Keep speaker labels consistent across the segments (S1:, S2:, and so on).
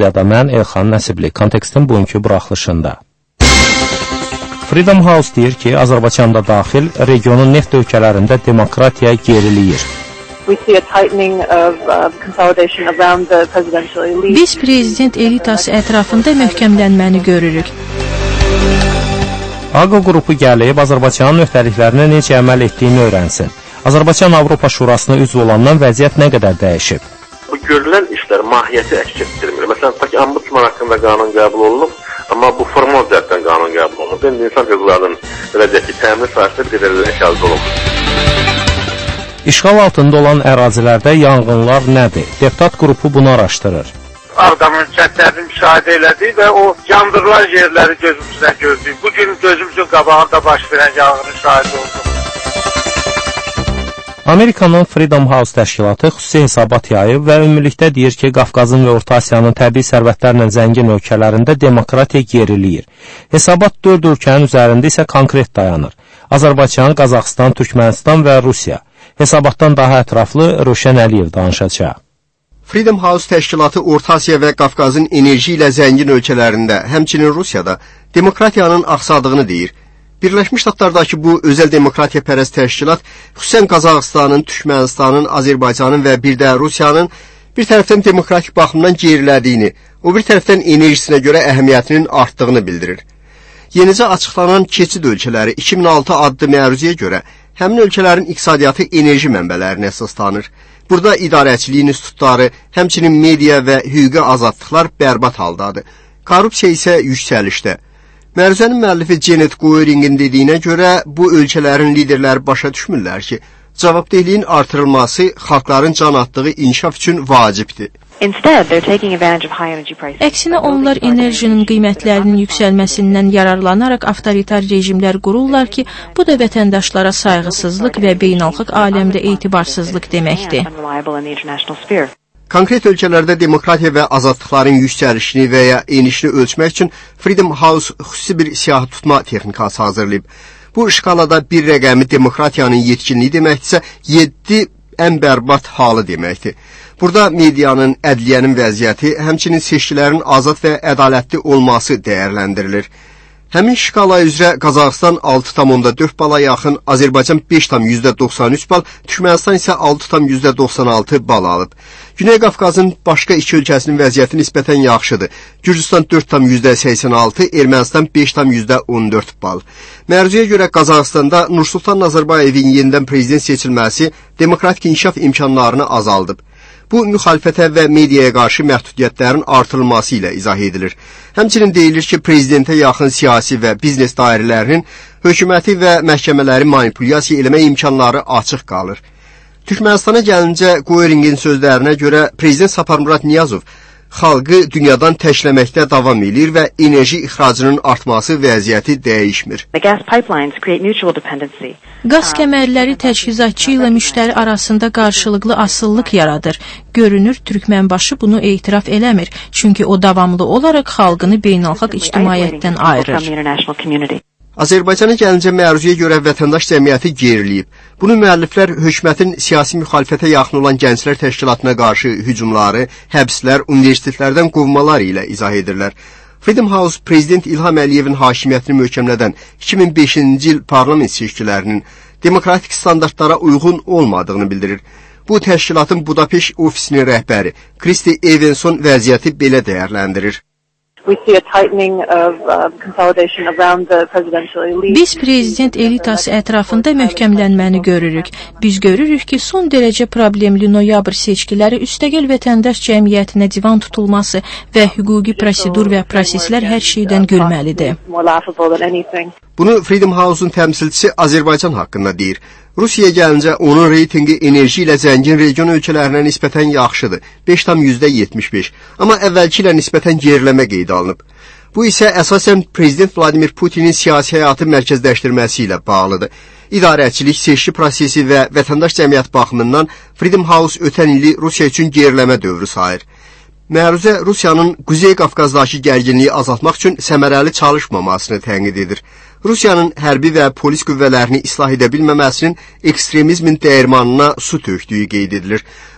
S1: Studiyada mən Elxan Nəsibli, Kontekstin bugünkü buraxılışında. Freedom House deyir ki, Azərbaycanda daxil regionun neft ölkələrində demokratiya geriliyir.
S2: Biz prezident elitası ətrafında möhkəmlənməni görürük.
S1: AQO qrupu gəlib Azərbaycanın öhdəliklərinə necə əməl etdiyini öyrənsin. Azərbaycan Avropa Şurasına üzv olandan vəziyyət nə qədər dəyişib?
S3: Bu görülən işlər mahiyyəti əks etdirmir. Məsələn, tutaq ki, ombudsman haqqında qanun qəbul olunub, amma bu formal cəhətdən qanun qəbul olunub. İndi insan hüquqlarının beləcəki təmin sahəsində bir qədər əşyalı olunur.
S1: İşğal altında olan ərazilərdə yanğınlar nədir? Deputat qrupu bunu araşdırır.
S4: Ağdamın kəndlərini müşahidə elədik və o yandırılan yerləri gözümüzdən gördük. Bugün gözümüzün qabağında baş verən yanğının şahidi olduq.
S1: Amerikanın Freedom House təşkilatı xüsusi hesabat yayıb və ümumilikdə deyir ki, Qafqazın və Orta Asiyanın təbii sərvətlərlə zəngin ölkələrində demokratiya geriliyir. Hesabat 4 ölkənin üzərində isə konkret dayanır. Azərbaycan, Qazaxıstan, Türkmənistan və Rusiya. Hesabatdan daha ətraflı Ruşən Əliyev danışacaq.
S5: Freedom House təşkilatı Orta Asiya və Qafqazın enerji ilə zəngin ölkələrində, həmçinin Rusiyada demokratiyanın axsadığını deyir. Birləşmiş Ştatlardakı bu özəl demokratiya pərəst təşkilat xüsusən Qazaxıstanın, Türkmənistanın, Azərbaycanın və bir də Rusiyanın bir tərəfdən demokratik baxımdan gerilədiyini, o bir tərəfdən enerjisinə görə əhəmiyyətinin artdığını bildirir. Yenicə açıqlanan keçid ölkələri 2006 adlı məruzəyə görə həmin ölkələrin iqtisadiyyatı enerji mənbələrinə əsaslanır. Burada idarəçilik institutları, həmçinin media və hüquqi azadlıqlar bərbad haldadır. Korrupsiya isə yüksəlişdə. Məruzənin müəllifi Janet Goeringin dediyinə görə bu ölkələrin liderləri başa düşmürlər ki, cavabdehliyin artırılması xalqların can atdığı inkişaf üçün vacibdir.
S2: Əksinə onlar enerjinin qiymətlərinin yüksəlməsindən yararlanaraq avtoritar rejimlər qururlar ki, bu da vətəndaşlara sayğısızlıq və beynəlxalq aləmdə etibarsızlıq deməkdir.
S5: Konkret ölkələrdə demokratiya və azadlıqların yüksəlişini və ya enişini ölçmək üçün Freedom House xüsusi bir siyahı tutma texnikası hazırlayıb. Bu şkalada bir rəqəmi demokratiyanın yetkinliyi deməkdirsə, 7 ən bərbad halı deməkdir. Burada medianın, ədliyyənin vəziyyəti, həmçinin seçkilərin azad və ədalətli olması dəyərləndirilir. Həmin şkala üzrə Qazaxıstan 6,4 bala yaxın, Azərbaycan 5,93 bal, Türkmənistan isə 6,96 bal alıb. Güney Qafqazın başqa iki ölkəsinin vəziyyəti nisbətən yaxşıdır. Gürcüstan 4,86, Ermənistan 5,14 bal. Məruzəyə görə Qazaxıstanda Nursultan Nazarbayevin yenidən prezident seçilməsi demokratik inkişaf imkanlarını azaldıb. Bu, müxalifətə və mediaya qarşı məhdudiyyətlərin artırılması ilə izah edilir. Həmçinin deyilir ki, prezidentə yaxın siyasi və biznes dairələrinin hökuməti və məhkəmələri manipulyasiya eləmə imkanları açıq qalır. Türkmənistana gəlincə, Goeringin sözlərinə görə prezident Saparmurat Niyazov xalqı dünyadan təkləməkdə davam edir və enerji ixracının artması vəziyyəti dəyişmir.
S2: Qaz kəmərləri təchizatçı ilə müştəri arasında qarşılıqlı asıllıq yaradır. Görünür, Türkmənbaşı bunu etiraf eləmir, çünki o davamlı olaraq xalqını beynəlxalq ictimaiyyətdən ayırır.
S5: Azərbaycana gəlincə məruzəyə görə vətəndaş cəmiyyəti geriliyib. Bunu müəlliflər hökumətin siyasi müxalifətə yaxın olan gənclər təşkilatına qarşı hücumları, həbslər, universitetlərdən qovmalar ilə izah edirlər. Freedom House prezident İlham Əliyevin hakimiyyətini möhkəmlədən 2005-ci il parlament seçkilərinin demokratik standartlara uyğun olmadığını bildirir. Bu təşkilatın Budapeşt ofisinin rəhbəri Kristi Evenson vəziyyəti belə dəyərləndirir.
S2: Biz prezident elitası ətrafında möhkəmlənməni görürük. Biz görürük ki, son dərəcə problemli noyabr seçkiləri üstəgəl vətəndaş cəmiyyətinə divan tutulması və hüquqi prosedur və proseslər hər şeydən gülməlidir.
S5: Bunu Freedom House-un təmsilçisi Azərbaycan haqqında deyir. Rusiyaya gəlincə onun reytingi enerji ilə zəngin region ölkələrinə nisbətən yaxşıdır, 5,75, amma əvvəlki ilə nisbətən geriləmə qeydə alınıb. Bu isə əsasən Prezident Vladimir Putinin siyasi həyatı mərkəzləşdirməsi ilə bağlıdır. İdarəçilik, seçki prosesi və vətəndaş cəmiyyət baxımından Freedom House ötən ili Rusiya üçün geriləmə dövrü sayır. Məruzə Rusiyanın Quzey Qafqazdakı gərginliyi azaltmaq üçün səmərəli çalışmamasını tənqid edir. Rusiyanın hərbi və polis qüvvələrini islah edə bilməməsinin ekstremizmin dəyirmanına su tökdüyü qeyd edilir.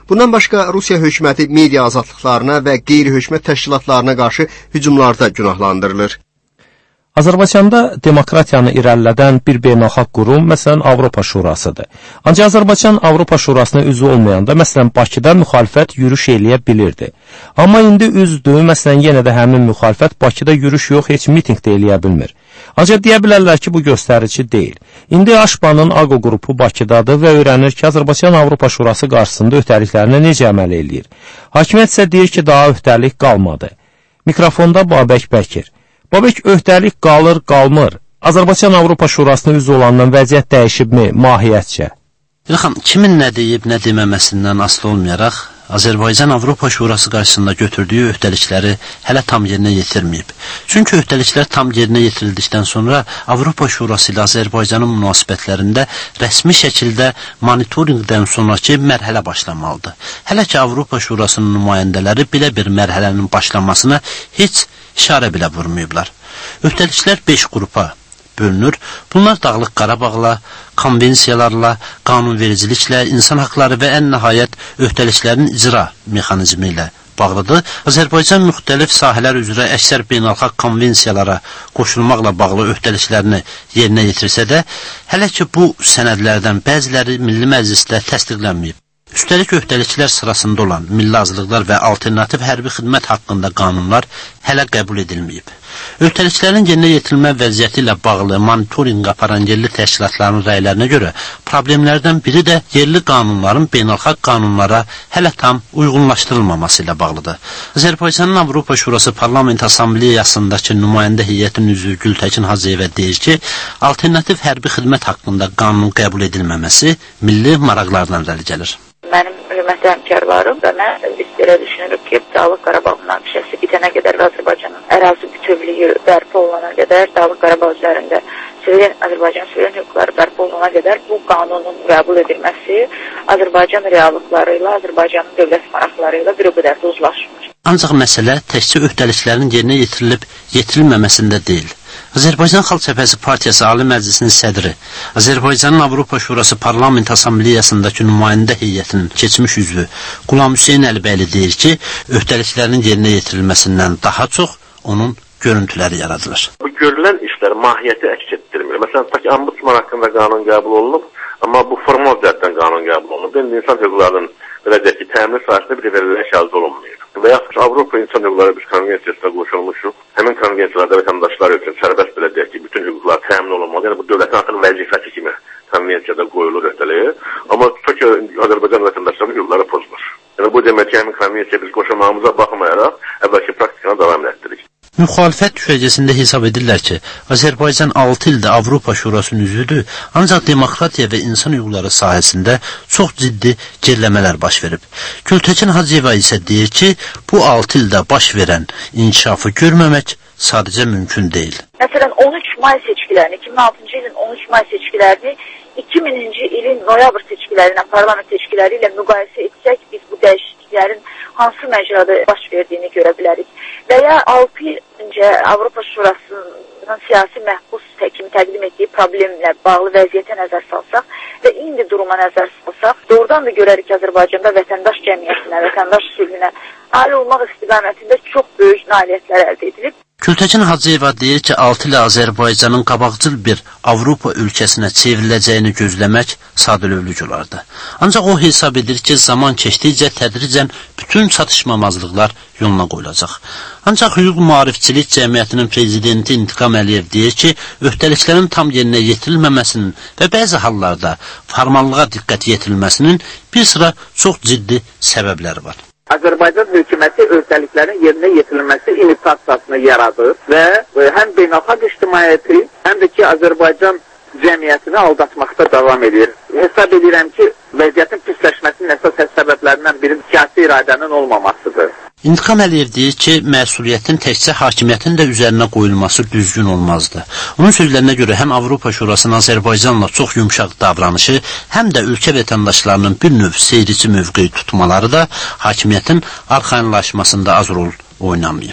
S5: Bundan başqa Rusiya hökuməti media azadlıqlarına və qeyri-hökumət təşkilatlarına qarşı hücumlarda günahlandırılır.
S1: Azərbaycanda demokratiyanı irəlilədən bir beynəlxalq qurum, məsələn, Avropa Şurasıdır. Ancaq Azərbaycan Avropa Şurasına üzv olmayanda, məsələn, Bakıda müxalifət yürüş eləyə bilirdi. Amma indi üzdür, məsələn, yenə də həmin müxalifət Bakıda yürüş yox, heç miting də eləyə bilmir. Ancaq deyə bilərlər ki, bu göstərici deyil. İndi Aşbanın AQO qrupu Bakıdadır və öyrənir ki, Azərbaycan Avropa Şurası qarşısında öhdəliklərinə necə əməl eləyir. Hakimiyyət isə deyir ki, daha öhdəlik qalmadı. Mikrofonda Babək Bəkir. Babək, öhdəlik qalır, qalmır. Azərbaycan Avropa Şurasına üzv olandan vəziyyət dəyişibmi mahiyyətcə?
S6: İlham, kimin nə deyib, nə deməməsindən asılı olmayaraq, Azərbaycan Avropa Şurası qarşısında götürdüyü öhdəlikləri hələ tam yerinə yetirməyib. Çünki öhdəliklər tam yerinə yetirildikdən sonra Avropa Şurası ilə Azərbaycanın münasibətlərində rəsmi şəkildə monitorinqdən sonraki mərhələ başlamalıdır. Hələ ki, Avropa Şurasının nümayəndələri belə bir mərhələnin başlanmasına heç işarə belə vurmayıblar. Öhdəliklər 5 qrupa bölünür. Bunlar Dağlıq Qarabağla, konvensiyalarla, qanunvericiliklə, insan haqları və ən nəhayət öhdəliklərin icra mexanizmi ilə bağlıdır. Azərbaycan müxtəlif sahələr üzrə əksər beynəlxalq konvensiyalara qoşulmaqla bağlı öhdəliklərini yerinə yetirsə də, hələ ki bu sənədlərdən bəziləri Milli Məclisdə təsdiqlənməyib. Üstəlik öhdəliklər sırasında olan milli azlıqlar və alternativ hərbi xidmət haqqında qanunlar hələ qəbul edilməyib. Öhdəliklərin yerinə yetirilmə vəziyyəti ilə bağlı monitorinq aparan yerli təşkilatların rəylərinə görə problemlərdən biri də yerli qanunların beynəlxalq qanunlara hələ tam uyğunlaşdırılmaması ilə bağlıdır. Azərbaycanın Avropa Şurası Parlament Assambleyasındakı nümayəndə heyətinin üzvü Gültəkin Hacıyevə deyir ki, alternativ hərbi xidmət haqqında qanun qəbul edilməməsi milli maraqlardan irəli gəlir.
S7: Mənim hörmətli həmkarlarım və mən biz belə düşünürük ki, Dağlıq Qarabağ münaqişəsi bitənə qədər və Azərbaycanın ərazi bütövlüyü bərpa olunana qədər, Dağlıq Qarabağ üzərində Azərbaycan suveren hüquqları bərpa olunana qədər bu qanunun qəbul edilməsi Azərbaycan reallıqları ilə, Azərbaycanın dövlət maraqları ilə bir o qədər də uzlaşmır.
S6: Ancaq məsələ təkcə öhdəliklərin yerinə yetirilib yetirilməməsində deyil. Azərbaycan Xalq Cəbhəsi Partiyası Ali Məclisinin sədri, Azərbaycanın Avropa Şurası Parlament Assambleyasındakı nümayəndə heyətinin keçmiş üzvü Qulam Hüseyn Əlibəyli deyir ki, öhdəliklərin yerinə yetirilməsindən daha çox onun görüntüləri yaradılır.
S3: Bu görülən işlər mahiyyəti əks etdirmir. Məsələn, ombudsman haqqında qanun qəbul olunub, amma bu formal cəhətdən qanun qəbul olunub. İndi insan hüquqlarının beləcək ki, təmin sahəsində bir verilən şahid olunmuyor. Və yaxud Avropa İnsan Hüquqları biz konvensiyasına qoşulmuşuq. Həmin konvensiyalarda vətəndaşlar üçün sərbəst belə deyək ki, bütün hüquqlar təmin olunmalı. Yəni bu dövlətin artıq vəzifəsi kimi konvensiyada qoyulur öhdəliyə. Amma tutaq ki, Azərbaycan vətəndaşlarının hüquqları pozulur. Yəni bu demək ki, həmin konvensiyaya biz qoşulmağımıza baxmayaraq əvvəlki praktikana davam etdiririk.
S6: Müxalifət düşərgəsində hesab edirlər ki, Azərbaycan 6 ildə Avropa Şurasının üzvüdür, ancaq demokratiya və insan hüquqları sahəsində çox ciddi geriləmələr baş verib. Gültəkin Hacıyeva isə deyir ki, bu 6 ildə baş verən inkişafı görməmək sadəcə mümkün deyil.
S7: Məsələn, 13 may seçkilərini, 2006-cı ilin 13 may seçkilərini 2000-ci ilin noyabr seçkiləri ilə, parlament seçkiləri ilə müqayisə etsək, biz bu dəyişikliklərin hansı məcrada baş verdiyini görə bilərik. Və ya 6 il öncə Avropa Şurasının siyasi məhbus kimi təqdim etdiyi problemlə bağlı vəziyyətə nəzər salsaq və indi duruma nəzər salsaq, doğrudan da görərik ki, Azərbaycanda vətəndaş cəmiyyətinə, vətəndaş sülhünə nail olmaq istiqamətində çox böyük nailiyyətlər əldə edilib.
S6: Gültəkin Hacıyeva deyir ki, 6 ilə Azərbaycanın qabaqcıl bir Avropa ölkəsinə çevriləcəyini gözləmək sadəlövlük olardı. Ancaq o hesab edir ki, zaman keçdikcə tədricən bütün çatışmamazlıqlar yoluna qoyulacaq. Ancaq hüquq maarifçilik cəmiyyətinin prezidenti İntiqam Əliyev deyir ki, öhdəliklərin tam yerinə yetirilməməsinin və bəzi hallarda formallığa diqqət yetirilməsinin bir sıra çox ciddi səbəbləri var.
S4: Azərbaycan hökuməti öhdəliklərin yerinə yetirilməsi imitasiyasını yaradır və həm beynəlxalq ictimaiyyəti, həm də ki, Azərbaycan cəmiyyətini aldatmaqda davam edir. Hesab edirəm ki, vəziyyətin pisləşməsinin əsas səbəblərindən biri siyasi iradənin olmamasıdır.
S6: İntiqam Əliyev deyir ki, məsuliyyətin təkcə hakimiyyətin də üzərinə qoyulması düzgün olmazdı. Onun sözlərinə görə həm Avropa Şurasının Azərbaycanla çox yumşaq davranışı, həm də ölkə vətəndaşlarının bir növ seyirci mövqeyi tutmaları da hakimiyyətin arxayınlaşmasında az rol oynamayıb.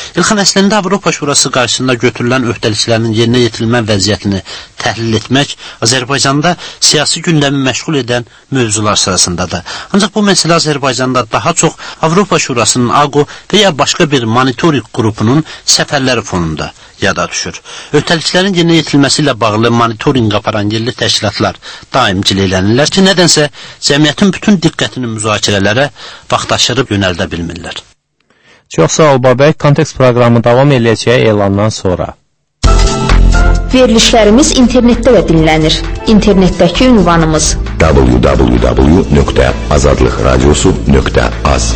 S6: İlxan, əslində Avropa Şurası qarşısında götürülən öhdəliklərin yerinə yetirilmə vəziyyətini təhlil etmək Azərbaycanda siyasi gündəmi məşğul edən mövzular sırasındadır. Ancaq bu məsələ Azərbaycanda daha çox Avropa Şurasının AQO və ya başqa bir monitoring qrupunun səfərləri fonunda yada düşür. Öhdəliklərin yerinə yetirilməsi ilə bağlı monitoring aparan yerli təşkilatlar daim cileylənirlər ki, nədənsə cəmiyyətin bütün diqqətini müzakirələrə vaxtaşırıb yönəldə bilmirlər.
S1: Çox sağ ol Babək, Kontekst proqramı davam edəcəyi elandan sonra.
S8: Verilişlərimiz internetdə də dinlənir. İnternetdəki ünvanımız www.azadlıqradiosu.az.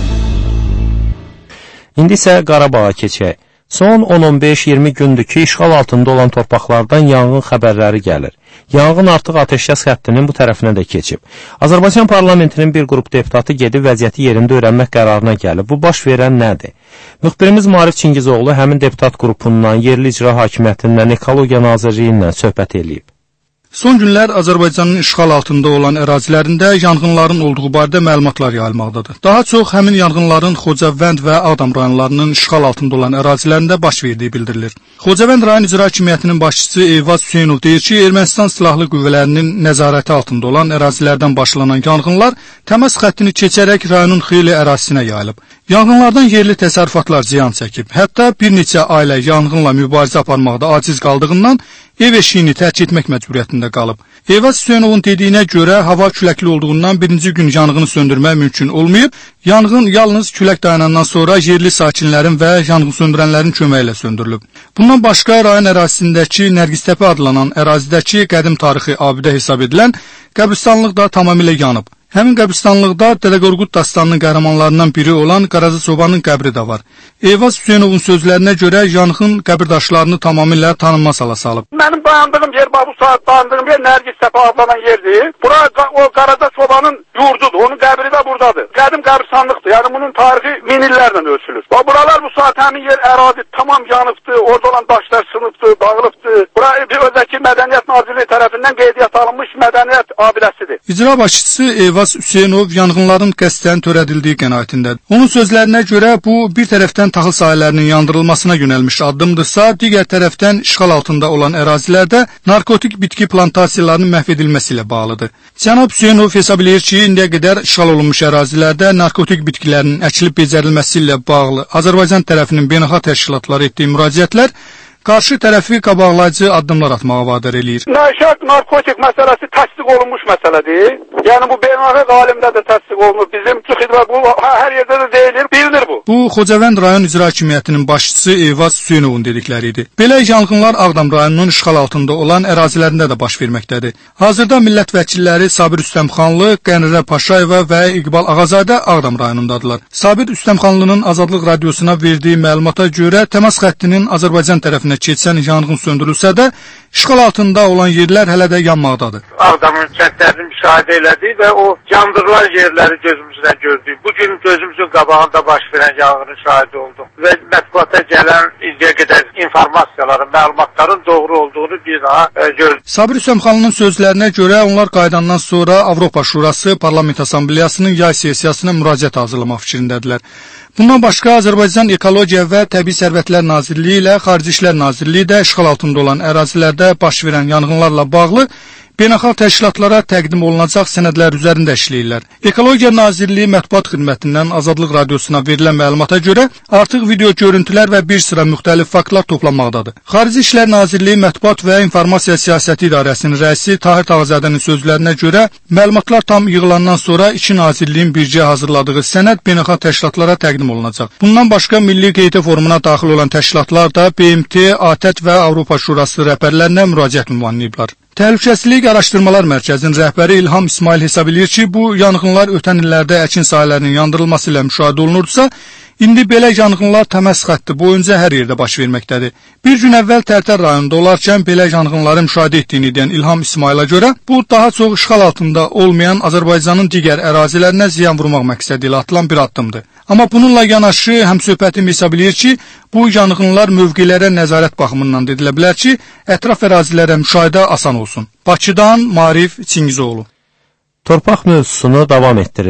S1: İndi isə Qarabağa keçək. Son 10-15-20 gündür ki, işğal altında olan torpaqlardan yanğın xəbərləri gəlir. Yanğın artıq ateşkəs xəttinin bu tərəfinə də keçib. Azərbaycan parlamentinin bir qrup deputatı gedib vəziyyəti yerində öyrənmək qərarına gəlib. Bu baş verən nədir? Müxbirimiz Marif Çingizoğlu həmin deputat qrupundan, yerli icra hakimiyyətindən, Ekologiya Nazirliyindən söhbət eləyib.
S9: Son günlər Azərbaycanın işğal altında olan ərazilərində yanğınların olduğu barədə məlumatlar yayılmaqdadır. Daha çox həmin yanğınların Xocavənd və Ağdam rayonlarının işğal altında olan ərazilərində baş verdiyi bildirilir. Xocavənd rayon icra hakimiyyətinin başçısı Eyvaz Hüseynov deyir ki, Ermənistan silahlı qüvvələrinin nəzarəti altında olan ərazilərdən başlanan yanğınlar təmas xəttini keçərək rayonun xeyli ərazisinə yayılıb. Yanğınlardan yerli təsərrüfatlar ziyan çəkib. Hətta bir neçə ailə yanğınla mübarizə aparmaqda aciz qaldığından ev eşiyini tərk etmək məcburiyyətində qalıb. Eyvaz Hüseynovun dediyinə görə hava küləkli olduğundan birinci gün yanğını söndürmək mümkün olmayıb. Yanğın yalnız külək dayanandan sonra yerli sakinlərin və yanğın söndürənlərin köməyi ilə söndürülüb. Bundan başqa rayon ərazisindəki Nərgiztəpə adlanan ərazidəki qədim tarixi abidə hesab edilən qəbristanlıq da tamamilə yanıb. Həmin qəbristanlıqda Dədə Qorqud dastanının qəhrəmanlarından biri olan Qaraca Çobanın qəbri də var. Eyvaz Hüseynovun sözlərinə görə yanğın qəbirdaşlarını tamamilə tanınmaz hala salıb.
S10: Mənim dayandığım yer, bu saat dayandığım yer Nərgiztəpə adlanan yerdir. Bura o Qaraca Çobanın yurdudur, onun qəbri də buradadır. Qədim qəbristanlıqdır, yəni bunun tarixi min illərlə ölçülür. Buralar bu saat həmin yer ərazi tamam yanıbdır, orada olan daşlar sınıbdır, dağılıbdır. Bura bir özdəki Mədəniyyət Nazirliyi tərəfindən qeydiyyat alınmış mədəniyyət abidəsidir.
S9: İcra başçısı Eyvaz Hüseynov yanğınların qəsdən törədildiyi qənaətindədir. Onun sözlərinə görə bu bir tərəfdən taxıl sahələrinin yandırılmasına yönəlmiş addımdırsa, digər tərəfdən işğal altında olan ərazilərdə narkotik bitki plantasiyalarının məhv edilməsi ilə bağlıdır. Cənab Hüseynov hesab edir ki, indiyə qədər işğal olunmuş ərazilərdə narkotik bitkilərin əkilib becərilməsi ilə bağlı Azərbaycan tərəfinin beynəlxalq təşkilatlara etdiyi müraciətlər qarşı tərəfi qabaqlayıcı addımlar atmağa vadar eləyir.
S10: Nəşət narkotik məsələsi təsdiq olunmuş məsələdir. Yəni bu beynəlxalq alimdə də təsdiq olunur. Bizim xidmət bu hər yerdə də deyilir, bilinir bu.
S9: Bu Xocavənd rayon icra hakimiyyətinin başçısı Eyvaz Hüseynovun dedikləri idi. Belə yanğınlar Ağdam rayonunun işğal altında olan ərazilərində də baş verməkdədir. Hazırda millət vəkilləri Sabir Üstəmxanlı, Qənirə Paşayeva və İqbal Ağazadə Ağdam rayonundadırlar. Sabir Üstəmxanlının Azadlıq radiosuna verdiyi məlumata görə təmas xəttinin Azərbaycan tərəfinə keçən yanğın söndürülsə də, işğal altında olan yerlər hələ də yanmaqdadır.
S10: Ağdamın kəndlərini müşahidə elədik və o yandırılan yerləri gözümüzlə gördük. Bugün gözümüzün qabağında baş verən yanğının şahidi olduq və mətbuata gələn indiyə qədər informasiyaların, məlumatların doğru olduğunu bir daha gördük.
S9: Sabir Üstəmxanlının sözlərinə görə onlar qayıdandan sonra Avropa Şurası Parlament Assambleyasının yay sessiyasına müraciət hazırlamaq fikrindədirlər. Bundan başqa Azərbaycan Ekologiya və Təbii Sərvətlər Nazirliyi ilə Xarici İşlər Nazirliyi də işğal altında olan ərazilərdə baş verən yanğınlarla bağlı beynəlxalq təşkilatlara təqdim olunacaq sənədlər üzərində işləyirlər. Ekologiya Nazirliyi Mətbuat Xidmətindən Azadlıq radiosuna verilən məlumata görə artıq video görüntülər və bir sıra müxtəlif faktlar toplanmaqdadır. Xarici İşlər Nazirliyi Mətbuat və İnformasiya Siyasəti İdarəsinin rəisi Tahir Tağızadənin sözlərinə görə məlumatlar tam yığılandan sonra iki nazirliyin birgə hazırladığı sənəd beynəlxalq təşkilatlara təqdim olunacaq. Bundan başqa Milli QT forumuna daxil olan təşkilatlar da BMT, ATƏT və Avropa Şurası rəhbərlərinə müraciət ünvanlayıblar. Təhlükəsizlik Araşdırmalar Mərkəzinin rəhbəri İlham İsmail hesab edir ki, bu yanğınlar ötən illərdə əkin sahələrinin yandırılması ilə müşahidə olunurdsa, indi belə yanğınlar təmas xətti boyunca hər yerdə baş verməkdədir. Bir gün əvvəl Tərtər rayonunda olarkən belə yanğınları müşahidə etdiyini deyən İlham İsmaila görə, bu daha çox işğal altında olmayan Azərbaycanın digər ərazilərinə ziyan vurmaq məqsədi ilə atılan bir addımdır. Amma bununla yanaşı həmsöhbətim hesab edir ki, bu yanğınlar mövqelərə nəzarət baxımından edilə bilər ki, ətraf ərazilərə müşahidə asan olsun. Bakıdan Marif Çingizoğlu.
S1: Torpaq mövzusunu davam etdiririk.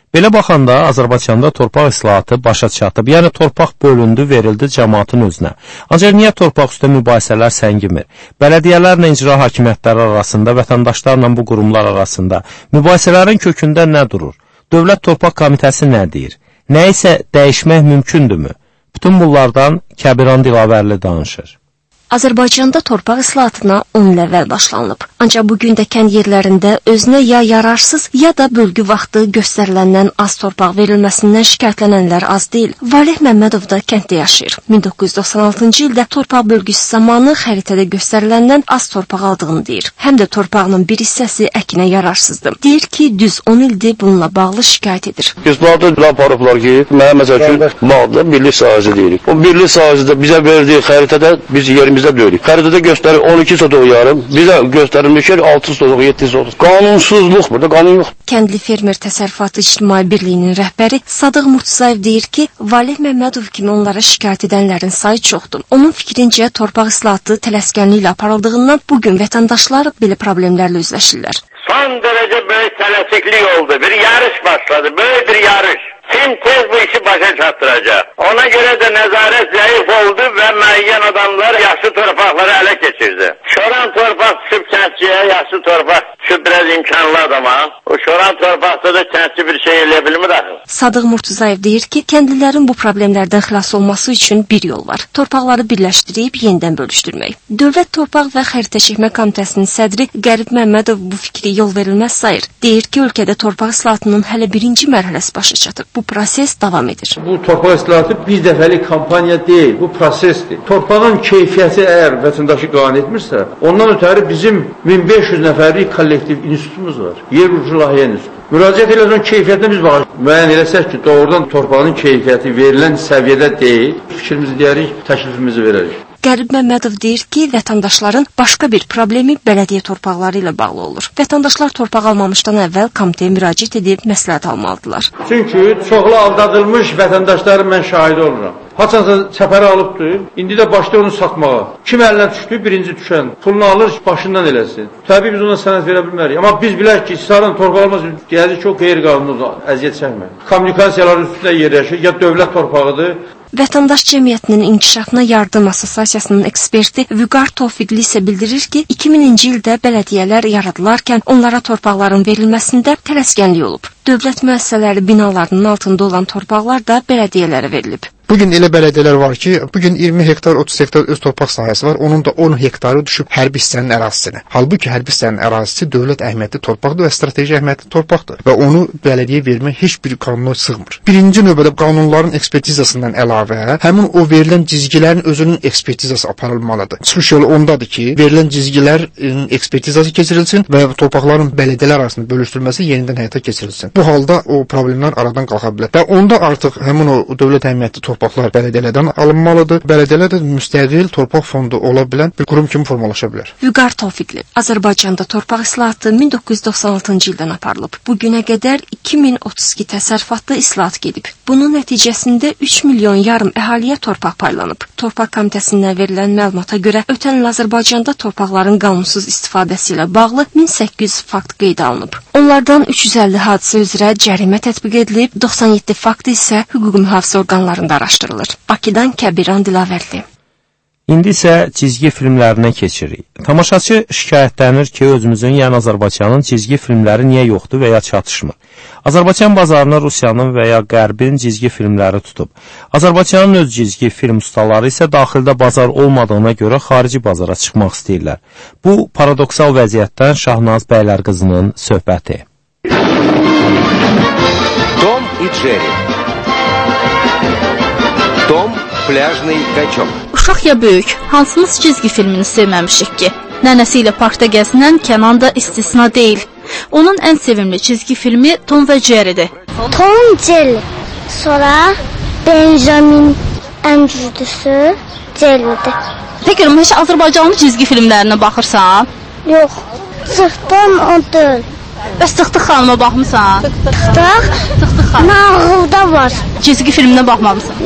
S1: Belə baxanda Azərbaycanda torpaq islahatı başa çatıb, yəni torpaq bölündü, verildi cəmaatın özünə. Ancaq niyə torpaq üstə mübahisələr səngimir? Bələdiyyələrlə icra hakimiyyətləri arasında, vətəndaşlarla bu qurumlar arasında mübahisələrin kökündə nə durur? Dövlət Torpaq Komitəsi nə deyir? Nə isə dəyişmək mümkündürmü? Bütün bunlardan Kəbiran Dilavərli danışır.
S11: Azərbaycanda torpaq islahatına 10 il əvvəl başlanılıb. Ancaq bugün də kənd yerlərində özünə ya yararsız, ya da bölgü vaxtı göstəriləndən az torpaq verilməsindən şikayətlənənlər az deyil. Valeh Məmmədov da kənddə yaşayır. 1996-cı ildə torpaq bölgüsü zamanı xəritədə göstəriləndən az torpaq aldığını deyir. Həm də torpağının bir hissəsi əkinə yararsızdır. Deyir ki, düz 10 ildir bununla bağlı şikayət edir.
S12: İslahatı aparıblar ki, mənə məsəl üçün mağda birlik sahəsi deyirik. O birlik sahəsində bizə verdiyi xəritədə biz yerimizdə deyirik. Xəritədə göstərir 12 sotaq yarım, bizə göstərilmiş yer 6 sotaq, 7 sotaq. Qanunsuzluq burada, qanun yox.
S11: Kəndli Fermer Təsərrüfatı İctimai Birliyinin rəhbəri Sadıq Murtuzayev deyir ki, Valeh Məmmədov kimi onlara şikayət edənlərin sayı çoxdur. Onun fikrincə torpaq islahatı tələskənliklə aparıldığından bugün vətəndaşlar belə problemlərlə üzləşirlər.
S13: Son derece böyük tələsiklik oldu. Bir yarış başladı, böyük bir yarış. Kim tez bu işi başa çatdıracaq? Ona görə də nəzarət zəif oldu və müəyyən adamlar yaşlı torpaqları ələ keçirdi. Şoran torpaq düşüb kəndçiyə, yaşlı torpaq düşüb biraz imkanlı adama. O şoran torpaqda da kəndçi bir şey eləyə bilmir axı.
S11: Sadıq Murtuzayev deyir ki, kəndlilərin bu problemlərdən xilas olması üçün bir yol var. Torpaqları birləşdirib yenidən bölüşdürmək. Dövlət Torpaq və Xəritə Çəkmə Komitəsinin sədri Qərib Məmmədov bu fikri yol verilməz sayır. Deyir ki, ölkədə torpaq islahatının hələ birinci mərhələsi başa çatıb. Bu proses davam edir.
S14: Bu torpaq islahatı bir dəfəlik kampaniya deyil, bu prosesdir. Torpağın keyfiyyəti əgər vətəndaşı qane etmirsə, ondan ötəri bizim 1500 nəfərlik kollektiv institutumuz var. Yer ucu layihə institutu. Müraciət eləsən keyfiyyətinə biz baxaq. Müəyyən eləsək ki, doğrudan torpağın keyfiyyəti verilən səviyyədə deyil, fikrimizi deyərik, təklifimizi verərik.
S11: Qərib Məmmədov deyir ki, vətəndaşların başqa bir problemi bələdiyyə torpaqları ilə bağlı olur. Vətəndaşlar torpaq almamışdan əvvəl komitəyə müraciət edib məsləhət almalıdırlar.
S14: Çünki çoxlu aldadılmış vətəndaşların mən şahidi oluram. Haçansa səfərə alıbdır, indi də başlayır onu satmağa. Kim əlinə düşdü, birinci düşən. Pulunu alır, başından eləsin. Təbii biz ona sənəd verə bilmərik. Amma biz bilək ki, istihsaran torpaq alması deyəcək ki, o qeyri-qanuni əziyyət çəkmir. Kommunikasiyalar üstündə yerləşir, ya dövlət torpağıdır.
S11: Vətəndaş Cəmiyyətinin İnkişafına Yardım Assosiasiyasının eksperti Vüqar Tofiqli isə bildirir ki, 2000-ci ildə bələdiyyələr yaradılarkən onlara torpaqların verilməsində tələskənlik olub. Dövlət müəssisələri binalarının altında olan torpaqlar da bələdiyyələrə verilib.
S15: Bugün elə bələdiyyələr var ki, bugün 20 hektar, 30 hektar öz torpaq sahəsi var. Onun da 10 hektarı düşüb hərbi hissənin ərazisinə. Halbuki hərbi hissənin ərazisi dövlət əhəmiyyətli torpaqdır və strateji əhəmiyyətli torpaqdır və onu bələdiyyə vermək heç bir qanuna sığmır. Birinci növbədə qanunların ekspertizasından əlavə həmin o verilən cizgilərin özünün ekspertizası aparılmalıdır. Çıxış yolu ondadır ki, verilən cizgilərin ekspertizası keçirilsin və torpaqların bələdiyyələr arasında bölüşdürülməsi yenidən həyata keçirilsin. Bu halda o problemlər aradan qalxa bilər. Və onda artıq həmin o dövlət əhəmiyyətli torpaqlar bələdiyyələrdən alınmalıdır. Bələdiyyələr də müstəqil torpaq fondu ola bilən bir qurum kimi formalaşa bilər.
S11: Vüqar Tofiqli, Azərbaycanda torpaq islahatı 1996-cı ildən aparılıb. Bu günə qədər 2032 təsərrüfatda islahat gedib. Bunun nəticəsində 3 milyon yarım əhaliyə torpaq paylanıb. Torpaq Komitəsindən verilən məlumata görə ötən il Azərbaycanda torpaqların qanunsuz istifadəsi ilə bağlı 1800 fakt qeydə alınıb. Onlardan 350 hadisə üzrə cərimə tətbiq edilib, 97 fakt isə hüquq mühafizə orqanlarında araşdırılır. Bakıdan Kəbiran Dilavərli.
S1: İndi isə cizgi filmlərinə keçirik. Tamaşaçı şikayətlənir ki, özümüzün, yəni Azərbaycanın cizgi filmləri niyə yoxdur və ya çatışmır. Azərbaycan bazarını Rusiyanın və ya Qərbin cizgi filmləri tutub. Azərbaycanın öz cizgi film ustaları isə daxildə bazar olmadığına görə xarici bazara çıxmaq istəyirlər. Bu, paradoksal vəziyyətdən Şahnaz Bəylərqızının söhbəti.
S16: Том и Джерри. Том pляжный kaçok.
S17: Uşaq ya böyük, hansımız cizgi filmini sevməmişik ki? Nənəsi ilə parkda gəzinən Kənan da istisna deyil. Onun ən sevimli cizgi filmi Tom və Jerry'dir.
S18: Tom, Jerry. Sonra Benjamin ən güclüsü Jerry'dir.
S17: Peki, heç Azərbaycanlı cizgi filmlərinə baxırsan?
S18: Yox, Sıxdan o deyil.
S17: Bəs Tıxtıq xanıma baxmısan?
S18: Tıxtıq nağılda var.
S17: Cizgi filminə baxmamısan?
S18: Yox.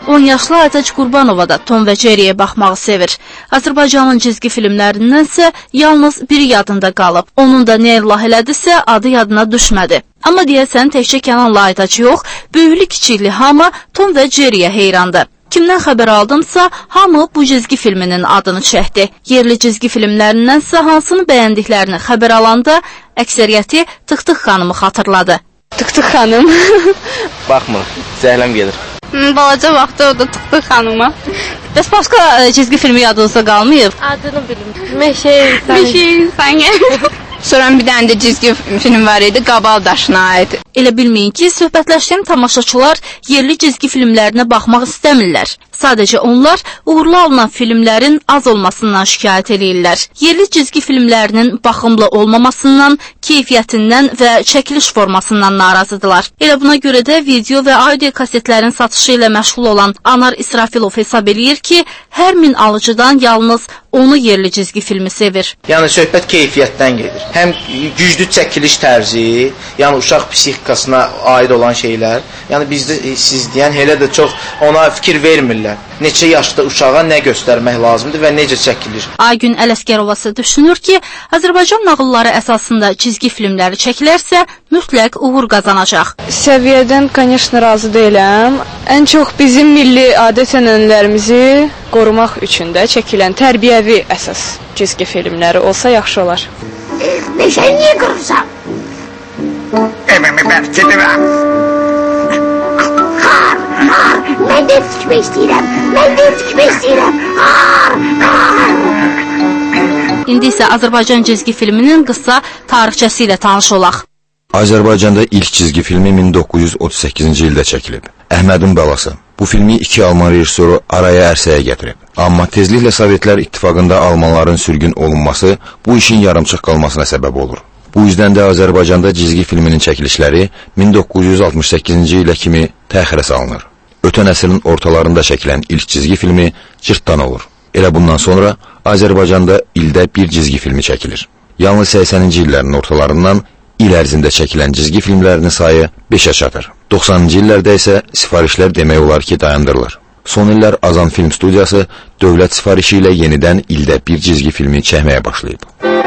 S17: 10 yaşlı Aytaç Qurbanova da Tom və Jerry'yə baxmağı sevir. Azərbaycanın cizgi filmlərindənsə yalnız biri yadında qalıb. Onun da nə illah elədisə adı yadına düşmədi. Amma deyəsən təkcə Kənanla Aytaç yox, böyüklü-kiçikli hamı Tom və Jerry'yə heyrandı. Kimdən xəbər aldımsa, hamı bu cizgi filminin adını çəkdi. Yerli cizgi filmlərindənsə hansını bəyəndiklərini xəbər alanda əksəriyyəti Tıq-Tıq xanımı xatırladı.
S19: Tıq-Tıq xanım.
S20: Baxmır, zəhləm gedir.
S19: Balaca vaxtı o da Tıq-Tıq xanıma.
S17: Bəs başqa cizgi filmi yadınızda qalmayıb?
S19: Adını bilmir. Meşə insanı. Sonra bir dənə də cizgi film var idi, Qabal daşına aid.
S17: Elə bilməyin ki, söhbətləşdiyim tamaşaçılar yerli cizgi filmlərinə baxmaq istəmirlər. Sadəcə onlar uğurlu alınan filmlərin az olmasından şikayət edirlər. Yerli cizgi filmlərinin baxımlı olmamasından, keyfiyyətindən və çəkiliş formasından narazıdırlar. Elə buna görə də video və audio kasetlərin satışı ilə məşğul olan Anar İsrafilov hesab eləyir ki, hər min alıcıdan yalnız onu yerli cizgi filmi sevir.
S20: Yəni söhbət keyfiyyətdən gedir. Həm güclü çəkiliş tərzi, yəni uşaq psixikasına aid olan şeylər. Yəni bizdə siz deyən elə də çox ona fikir vermirlər. Neçə yaşda uşağa nə göstərmək lazımdır və necə çəkilir.
S17: Aygün Ələsgərovası düşünür ki, Azərbaycan nağılları əsasında cizgi filmləri çəkilərsə, mütləq uğur qazanacaq.
S19: Səviyyədən, конечно, razı deyiləm. Ən çox bizim milli adət-ənənələrimizi qorumaq üçün də çəkilən tərbiyəvi əsas cizgi filmləri olsa yaxşı olar.
S18: Meşəni niyə qırırsan?
S10: Evimi bərk edirəm.
S18: Mən də tikmək istəyirəm.
S17: İndi isə Azərbaycan cizgi filminin qısa tarixçəsi ilə tanış olaq.
S21: Azərbaycanda ilk cizgi filmi 1938-ci ildə çəkilib. Əhmədin balası. Bu filmi iki Alman rejissoru araya ərsəyə gətirib. Amma tezliklə Sovetlər İttifaqında Almanların sürgün olunması bu işin yarımçıq qalmasına səbəb olur. Bu yüzdən də Azərbaycanda cizgi filminin çəkilişləri 1968-ci ilə kimi təxirə salınır. Ötən əsrin ortalarında çəkilən ilk cizgi filmi Cırtdan olur. Elə bundan sonra Azərbaycanda ildə bir cizgi filmi çəkilir. Yalnız 80-ci illərin ortalarından il ərzində çəkilən cizgi filmlərinin sayı 5-ə çatır. 90-cı illərdə isə sifarişlər demək olar ki, dayandırılır. Son illər Azan Film Studiyası dövlət sifarişi ilə yenidən ildə bir cizgi filmi çəkməyə başlayıb.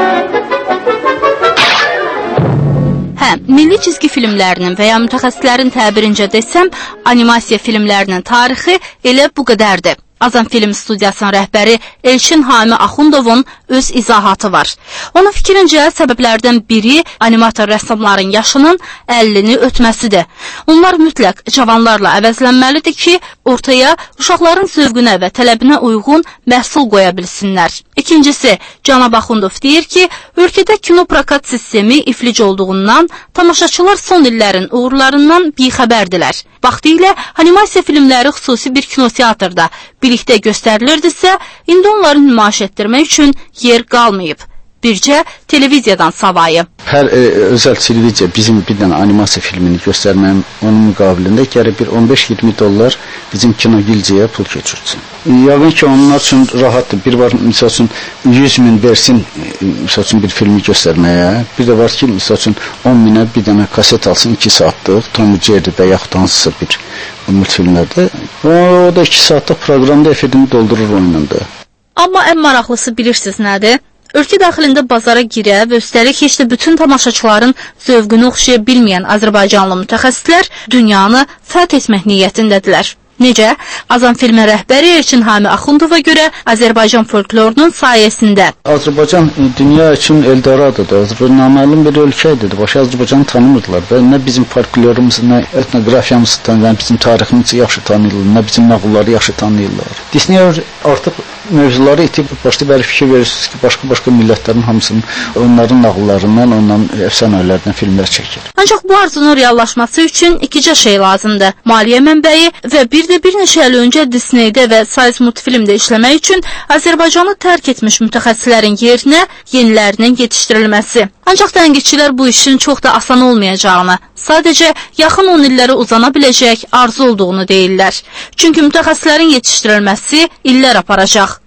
S17: Milli cizgi filmlərinin və ya mütəxəssislərin təbirincə desəm, animasiya filmlərinin tarixi elə bu qədərdir. Azan Film Studiyasının rəhbəri Elçin Hami Axundovun öz izahatı var. Onun fikrincə səbəblərdən biri animator rəssamların yaşının 50-ni ötməsidir. Onlar mütləq cavanlarla əvəzlənməlidir ki, ortaya uşaqların zövqünə və tələbinə uyğun məhsul qoya bilsinlər. İkincisi, Cənab Axundov deyir ki, ölkədə kino prokat sistemi iflic olduğundan tamaşaçılar son illərin uğurlarından bixəbərdirlər. Vaxtilə animasiya filmləri xüsusi bir kinoteatrda birlikdə göstərilirdisə, indi onları nümayiş etdirmək üçün yer qalmayıb. Bircə televiziyadan savayı.
S22: Hər özəl televiziya bizim bir dənə animasiya filmini göstərməyim onun müqabilində gərək bir 15-20 dollar bizim kino gildiyə pul keçirsin. Yəqin ki, onlar üçün rahatdır. Bir var, misal üçün 100 min versin misal üçün bir filmi göstərməyə. Bir də var ki, misal üçün 10 minə bir dənə kaset alsın 2 saatlıq, Tom Jerry və yaxud hansısa bir multfilmlərdə. O da 2 saatlıq proqramda efirimi doldurur onunla.
S17: Amma ən maraqlısı bilirsiniz nədir? Ölkə daxilində bazara girə və üstəlik heç də bütün tamaşaçıların zövqünü oxşaya bilməyən Azərbaycanlı mütəxəssislər dünyanı fəth etmək niyyətindədirlər. Necə? Azan filmin rəhbəri Elçin Hami Axundova görə Azərbaycan folklorunun sayəsində.
S22: Azərbaycan dünya üçün Eldoradodur. Azərbaycan naməlum bir ölkədir. Başqa Azərbaycanı tanımırdılar və nə bizim folklorumuzu, nə etnografiyamızı tanıyırlar, nə bizim tariximizi yaxşı tanıyırlar, nə bizim nağılları yaxşı tanıyırlar. Disney artıq mövzuları itib başda bəri fikir verirsiniz ki, başqa millətlərin hamısının onların nağıllarından, onların əfsanələrindən filmlər çəkir.
S17: Ancaq bu arzunun reallaşması üçün ikicə şey lazımdır. Maliyyə mənbəyi və bir neçə il öncə Disneydə və Size multfilmdə işləmək üçün Azərbaycanı tərk etmiş mütəxəssislərin yerinə yenilərinin yetişdirilməsi. Ancaq tənqidçilər bu işin çox da asan olmayacağını, sadəcə yaxın 10 illərə uzana biləcək arzu olduğunu deyirlər. Çünki mütəxəssislərin yetişdirilməsi illər aparacaq.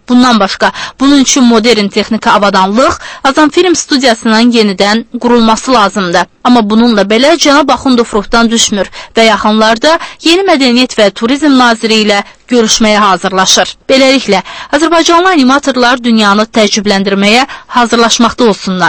S17: Bundan başqa, bunun üçün modern texniki avadanlıq Azam Film studiyasının yenidən qurulması lazımdır. Amma bununla belə Cənab Axundov ruhdan düşmür və yaxınlarda Yeni Mədəniyyət və Turizm Naziri ilə görüşməyə hazırlaşır. Beləliklə, Azərbaycanlı animatorlar dünyanı təəccübləndirməyə hazırlaşmaqda olsunlar.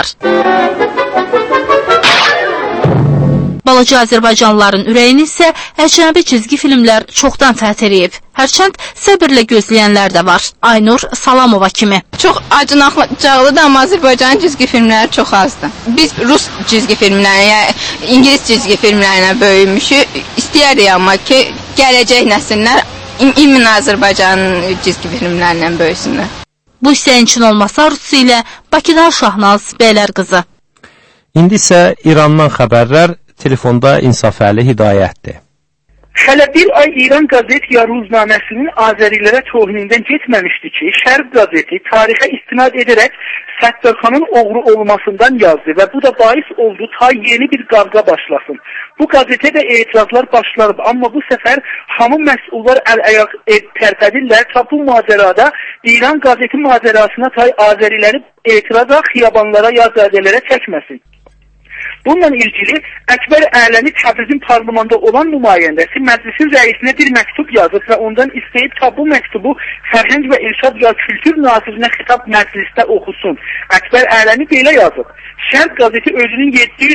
S17: Balaca Azərbaycanlıların ürəyini isə əcnəbi cizgi filmlər çoxdan fəth edib. Hərçənd səbirlə gözləyənlər də var. Aynur Salamova kimi.
S2: Çox acınacaqlıdır, amma Azərbaycanın cizgi filmləri çox azdır. Biz Rus cizgi filmləri, yəni İngilis cizgi filmlərinə böyümüşük. İstəyərdik amma ki, gələcək nəsillər imin Azərbaycanın cizgi filmlərindən böyüsünlər.
S17: Bu hissənin üçün olması arzusu ilə Bakıdan Şahnaz Bəylər qızı.
S1: İndi isə İrandan xəbərlər. Telefonda İnsafəli Hidayətdir.
S5: Hələ bir ay İran qazet ya ruznaməsinin Azərilərə tohinindən getməmişdi ki, Şərq qazeti tarixə istinad edərək Səttarxanın oğru olmasından yazdı və bu da bais oldu ta yeni bir qavqa başlasın. Bu qazetə də etirazlar başlarıb, amma bu səfər hamı məsullar əl-ayaq tərpədirlər. Ta bu macərada İran qazeti macərasına tay Azəriləri etiraza, xiyabanlara, yazadələrə çəkməsin. Bununla ilgili Əkbər Ələni Təbrizin parlamento olan nümayəndəsi məclisin rəisinə bir məktub yazıb və ondan istəyib ki, bu məktubu Fərhəng və İrşad ya Kültür Nazirinə xitab məclisdə oxusun. Əkbər Ələni belə yazıb. Şərq qazeti özünün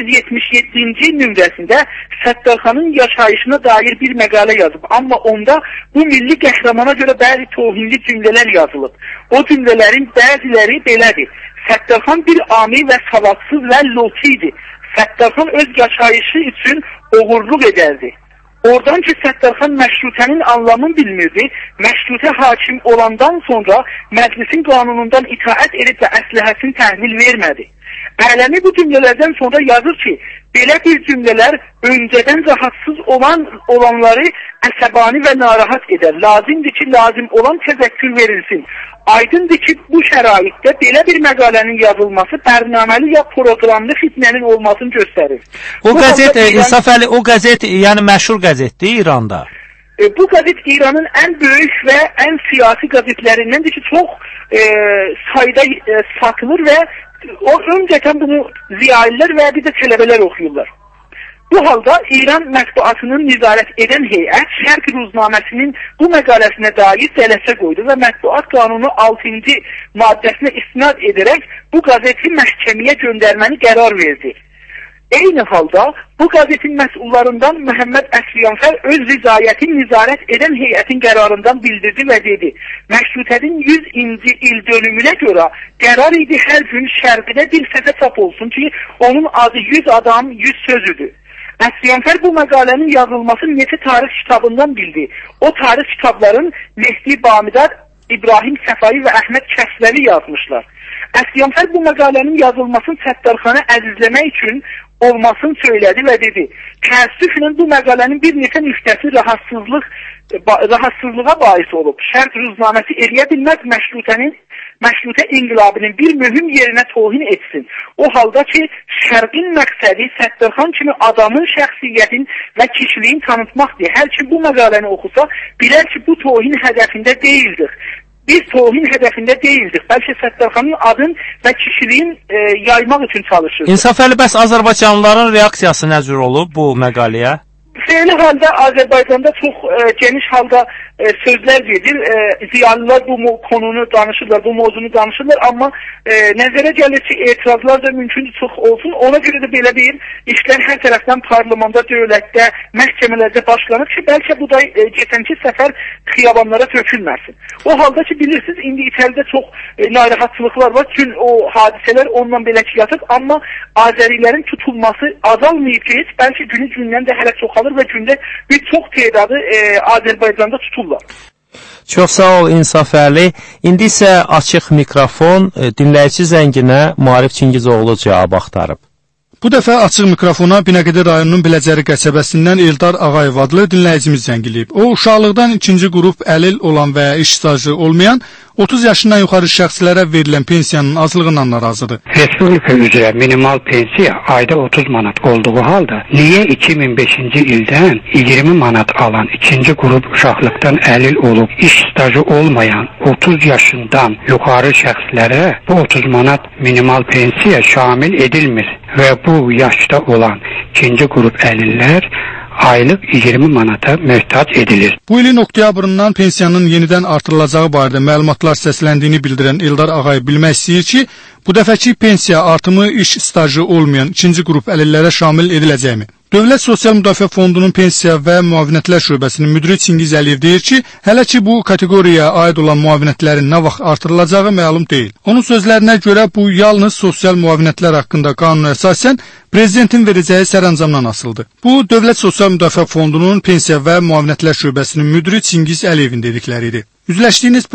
S5: 777-ci nömrəsində Səttarxanın yaşayışına dair bir məqalə yazıb. Amma onda bu milli qəhrəmana görə bəzi tohinli cümlələr yazılıb. O cümlələrin bəziləri belədir. Səttarxan bir ami və savadsız və loti idi. Səttarxan öz yaşayışı üçün oğurluq edərdi. Oradan ki, Səttarxan məşrutənin anlamını bilmirdi, məşrutə hakim olandan sonra məclisin qanunundan itaət edib və əsləhəsini təhvil vermədi. Ələmi bu cümlələrdən sonra yazır ki, belə bir cümlələr öncədən rahatsız olanları əsəbani və narahat edər. Lazımdır ki, lazım olan təzəkkür verilsin. Aydındır ki, bu şəraitdə belə bir məqalənin yazılması bərnaməli ya proqramlı fitnənin olmasını göstərir.
S1: O qəzet, İnsafəli, o qəzet, yəni məşhur qəzetdir İranda.
S5: Bu qəzet İranın ən böyük və ən siyasi qəzetlərindəndir ki, çox sayda satılır və öncəkən bunu ziyalilər və bir də tələbələr oxuyurlar. Bu halda İran mətbuatının nizarət edən heyət Şərq ruznaməsinin bu məqaləsinə dair cələsə qoydu və mətbuat qanunu 6-cı maddəsinə istinad edərək bu qəzeti məhkəməyə göndərməni qərar verdi. Eyni halda bu qəzetin məsullarından Məhəmməd Əsliyanfər öz rizayətin nizarət edən heyətin qərarından bildirdi və dedi, məşrutənin 100-ci il dönümünə görə qərar idi hər gün şərqidə bir səhifə çap olsun ki, onun adı 100 adam, 100 sözüdür. Əsliyanfər bu məqalənin yazılmasını neçə tarix kitabından bildi. O tarix kitabların Mehdi Bamidar, İbrahim Səfai və Əhməd Kəsvəli yazmışlar. Əsliyanfər bu məqalənin yazılmasını Səttarxanı əzizləmək üçün olmasını söylədi və dedi, təəssüflə bu məqalənin bir neçə nüftəsi rahatsızlığa bais olub. Şərq ruznaməsi eləyə bilməz məşrutə inqilabının bir mühüm yerinə tohin etsin. O halda ki, şərqin məqsədi Səttarxan kimi adamın şəxsiyyətin və kişiliyin tanıtmaqdır. Hər kim bu məqaləni oxusa, bilər ki, bu tohin hədəfində deyildir. Biz tohin hədəfində deyildik. Bəlkə Səttarxanın adın və kişiliyin yaymaq üçün çalışırıq.
S1: İnsafəli, bəs Azərbaycanlıların reaksiyası nə cür olub bu məqaləyə?
S5: Feyli halda Azərbaycanda çox geniş halda sözlər gedir. Ziyalılar bu konunu danışırlar, bu mövzunu danışırlar. Amma nəzərə gəlir ki, etirazlar da mümkündür çox olsun. Ona görə də belə bir işlər hər tərəfdən parlamenda, dövlətdə, məhkəmələrdə başlanır ki, bəlkə bu da geçənki səfər xiyabanlara tökülməsin. O halda ki, bilirsiniz, indi içəridə çox narahatçılıqlar var. Tüm o hadisələr ondan belə ki yatır. Amma Azərilərin tutulması azalmayıb ki, bəlkə günü gündən də hələ çoxalır və gündə bir çox tedadı Azərbaycanda tutulur.
S1: Çox sağ ol İnsafəli. İndi isə açıq mikrofon dinləyici zənginə Maarif Çingizoğlu cavab axtarıb.
S9: Bu dəfə açıq mikrofona Binəqədi rayonunun Biləcəri qəsəbəsindən Eldar Ağayev adlı dinləyicimiz zəng eləyib. O, uşaqlıqdan ikinci qrup əlil olan və iş stajı olmayan 30 yaşından yuxarı şəxslərə verilən pensiyanın azlığından narazıdır.
S3: Respublika üzrə minimal pensiya ayda 30 manat olduğu halda, niyə 2005-ci ildən 20 manat alan ikinci qrup uşaqlıqdan əlil olub iş stajı olmayan 30 yaşından yuxarı şəxslərə bu 30 manat minimal pensiya şamil edilmir və bu yaşda olan ikinci qrup əlillər aylıq 20 manata möhtac edilir.
S9: Bu ilin oktyabrından pensiyanın yenidən artırılacağı barədə məlumatlar səsləndiyini bildirən Eldar Ağayev bilmək istəyir ki, bu dəfəki pensiya artımı iş stajı olmayan ikinci qrup əlillərə şamil ediləcəkmi? Dövlət Sosial Müdafiə Fondunun pensiya və müavinətlər şöbəsinin müdiri Çingiz Əliyev deyir ki, hələ ki bu kateqoriyaya aid olan müavinətlərin nə vaxt artırılacağı məlum deyil. Onun sözlərinə görə bu yalnız sosial müavinətlər haqqında qanuna əsasən prezidentin verəcəyi sərəncamdan asılıdır. Bu, Dövlət Sosial Müdafiə Fondunun pensiya və müavinətlər şöbəsinin müdiri Çingiz Əliyevin dedikləri idi. Üzləşdiyiniz